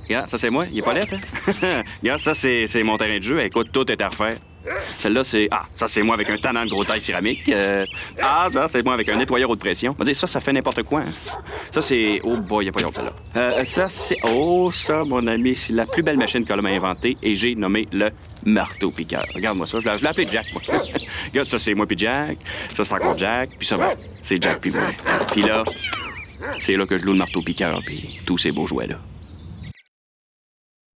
Regarde, ça, c'est moi. Il est pas laid, hein? Regarde, ça, c'est mon terrain de jeu. Écoute, tout est à refaire. Celle-là, c'est... Ah, ça, c'est moi avec un tannant de gros taille céramique. Ça, c'est moi avec un nettoyeur haute pression. On va dire, ça fait n'importe quoi. Hein. Ça, c'est... Oh boy, il a pas honte, celle-là. Ça, c'est... Oh, ça, mon ami, c'est la plus belle machine que l'homme a inventée et j'ai nommé le marteau-piqueur. Regarde-moi ça. Je l'ai appelé Jack, moi. Regarde, ça, c'est moi puis Jack. Ça, c'est encore Jack. Puis ça, ben, c'est Jack puis moi. Puis là, c'est là que je loue le marteau-piqueur puis tous ces beaux jouets-là.